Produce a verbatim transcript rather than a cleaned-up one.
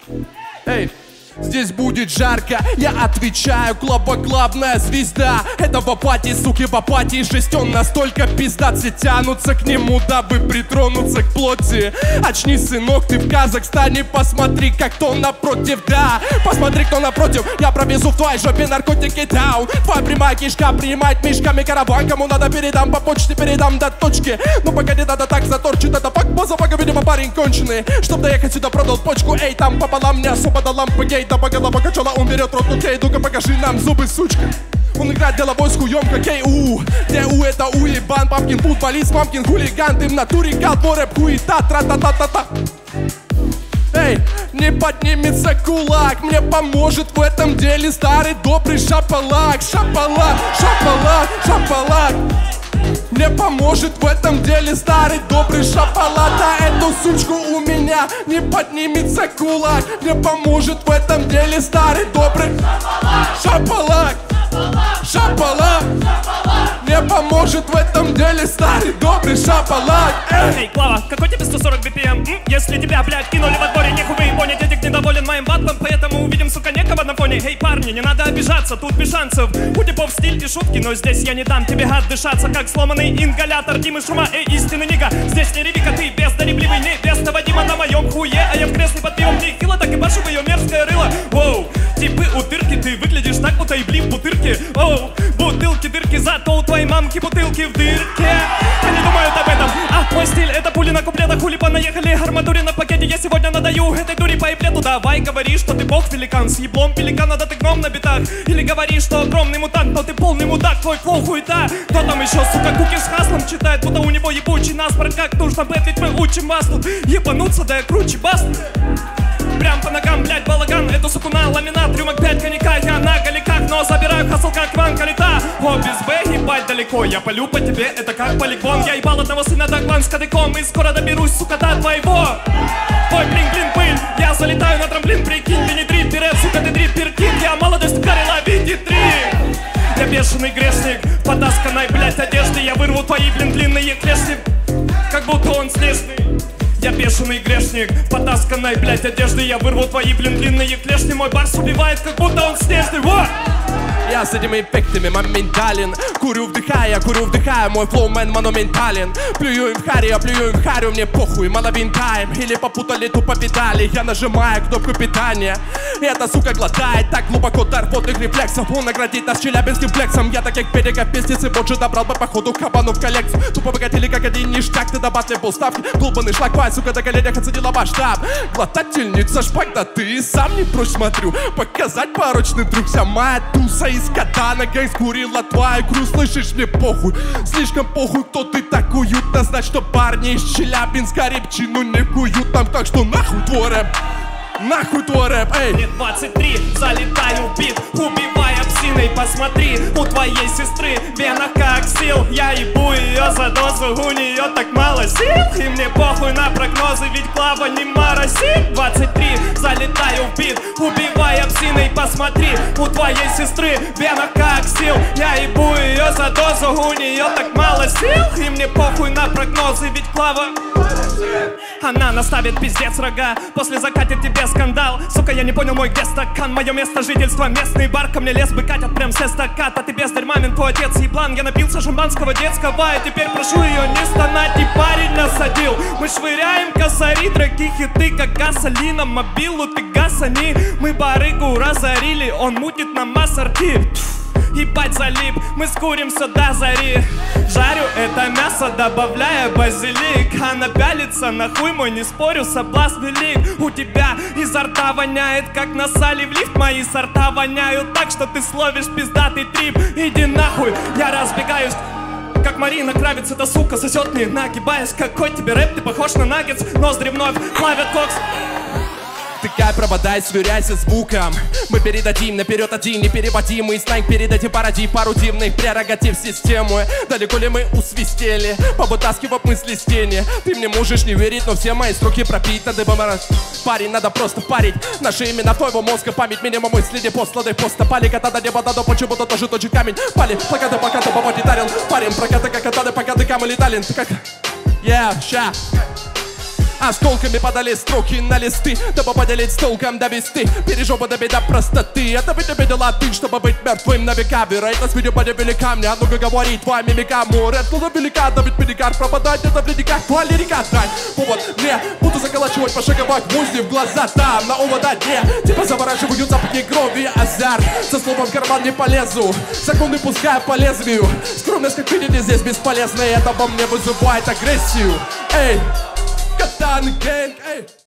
Эй, здесь будет жарко, я отвечаю, Клаба главная звезда этого пати, суки по пати, жесть, он настолько пизда, все тянутся к нему, дабы притронуться к плоти. Очнись, сынок, ты в Казахстане, посмотри, как кто напротив, да, посмотри, кто напротив, я провезу в твоей жопе наркотики, даун. Твоя прямая кишка принимает мешками караван, кому надо передам, по почте передам до точки. Ну погоди, надо так заторчит, это факт, базовага, видимо, парень конченый. Чтоб доехать сюда, продал почку, эй, там пополам, не особо до лампы, гей, да по голова качала, он берет рот, окей, ну-ка покажи нам зубы, сучка. Он играет деловой с хуем, как кей у. Где у это уебан, папкин футболист, мамкин хулиган, ты в натуре кал, рэп хуета, тра-та-та-та-та. Эй, не поднимется кулак, мне поможет в этом деле старый добрый шапалак. Шапалак, шапалак, шапалак. Мне поможет в этом деле старый добрый шапалак. А эту сучку у меня не поднимется кулак. Мне поможет в этом деле старый добрый шапалак. Шапалак. Мне поможет в этом деле старый добрый шапалак. Эй, Клава, какой тебе сто сорок би пи эм? М? Если тебя, блядь, кинули во дворе, нехуй понять, этих недоволен моим батлом, поэтому увидим, сука, некого на фоне. Эй, парни, не надо обижаться, тут без шансов. У типов стиль и шутки, но здесь я не дам тебе отдышаться, как сломанный ингалятор Димы Шума. Эй, истинный нига, здесь не ревика, ты бездоребливый, не без того Дима на моем хуе, а я в кресле под пивом не хило, так и башу в ее мерзкое рыло. Воу, типы утырки, ты выглядишь так, будто и бли в бутырке. Оу, бутылки, дырки, зато у твоей мамки бутылки в дырке. Они думают об этом, а мой стиль это пули на куплетах, хули понаехали, арматуре на пакете, я сегодня надаю этой дури по эплету. Давай говори, что ты бог великан, с еблом пеликана, да ты гном на битах. Или говори, что огромный мутант, но ты полный мудак, твой флоу хуета. Кто там еще, сука, куки с хаслом читает, будто у него ебучий наспор, как нужно бэтлить, мы учим вас тут ебануться, да я круче баст. Прям по ногам, блять, балаган, эту суку на ламинат, рюмок пять коньяка, я на галиках, но забираю хасл, как Иван Калита. О, без Б ебать далеко, я полю по тебе, это как полигон. Я ебал одного сына Даглан с кадыком, и скоро доберусь, сука, до твоего. Ой, блин, блин, пыль, я залетаю на трамплин, прикинь, мини-дрип, пирет, сука, ты дрип, перкин, я молодость ударила, види три. Я бешеный грешник, потасканной, блять, одежды, я вырву твои, блин, длинные клешни, как будто он снежный. Я бешеный грешник, потасканной, блять, одежды, я вырву твои, блин, длинные клешни. Мой барс убивает, как будто он снежный. Во! Я с этими эффектами моментален. Курю, вдыхая, курю, вдыхая, мой флоумен монументален. Плюю им в хари, я плюю им в харю, мне похуй, маловин тайм. Или попутали тупо педали, я нажимаю кнопку питания. И эта сука глотает так глубоко дар водных рефлексов. Он наградит нас челябинским флексом. Я так как берега пиздец и больше добрал бы походу кабану в коллекцию. Тупо выкатили как один ништяк, ты добавил полставки. Долбанный шлаквай, сука, до коленях оценила масштаб. Глотательница шпак, да ты сам не прочь, смотрю. Показать порочный друг, вся моя туса из катана. Гэнг скурила твою игру, слышишь, мне похуй. Слишком похуй, кто ты так уютно. Знать, что парни из Челябинска репчину не куют там. Так что нахуй твой рэп, нахуй твой рэп, эй. Мне двадцать три, залетаю в бит, убивая псиной. Посмотри, у твоей сестры в венах как сил. Я ебу ее за дозу, у нее так мало сил. И мне похуй на прогнозы, ведь Клава не моросит. двадцать три, залетаю в бит, убивая псиной. Посмотри, у твоей сестры в венах как сил. Я ебу ее за дозу, у нее так мало сил. И мне похуй на прогнозы, ведь Клава она наставит пиздец рога, после закатит тебе скандал. Сука, я не понял, мой где стакан, мое место жительства, местный бар, ко мне лес бы катят прям с эстакад. А ты без дерьмамин, твой отец еблан. Я напился шампанского детского, и теперь прошу ее не стонать. И парень насадил, мы швыряем косари, дорогие хиты, как гасолина. Мобилу ты гасани, мы барыгу разорили, он мутит нам ассорти. Ебать залип, мы скуримся до зари. Жарю это мясо, добавляя базилик. Она пялится, нахуй мой, не спорю, соблазн велик. У тебя изо рта воняет, как насали в лифт. Мои сорта воняют так, что ты словишь пиздатый трип. Иди нахуй, я разбегаюсь, как Марина Кравец, эта сука сосет мне, нагибаясь. Какой тебе рэп, ты похож на наггетс. Ноздри вновь плавят кокс. Втыкай провода и сверяйся звуком. Мы передадим наперед один непереводимый снайк. Передадим пародий пару дивных прерогатив системы. Далеко ли мы усвистели, повытаскивав мысли с тени. Ты мне можешь не верить, но все мои строки пропитаны бомбаром. Парень, надо просто парить наши имена в твоего мозга. Память минимум мысли, не посланы просто пали. Кота до неба дадо, почему-то тоже точит камень. Пали, плакаты, плакаты, бабади дарил. Парень, прокаты, как катаны, покаты, камы леталин. Как... Yeah, ща. Осколками подали строки на листы, дабы поделить с толком довести. Пережопа до беда простоты. Это ведь обидела ты, чтобы быть мертвым на века. Вероятность видеопаде велика, мне много говорит твоя мимика. Море откуда велика, да ведь медикар пропадать это в ледниках. Твоя лирика дрань, повод мне. Буду заколачивать пошагово гвозди в глаза там, на овода дне. Типа заворачивают запахи крови, азарт. Со словом в карман не полезу, законы пускай по лезвию. Скромность, как видите, здесь бесполезна, и это во мне вызывает агрессию. Эй, Катан Гэнг, эй.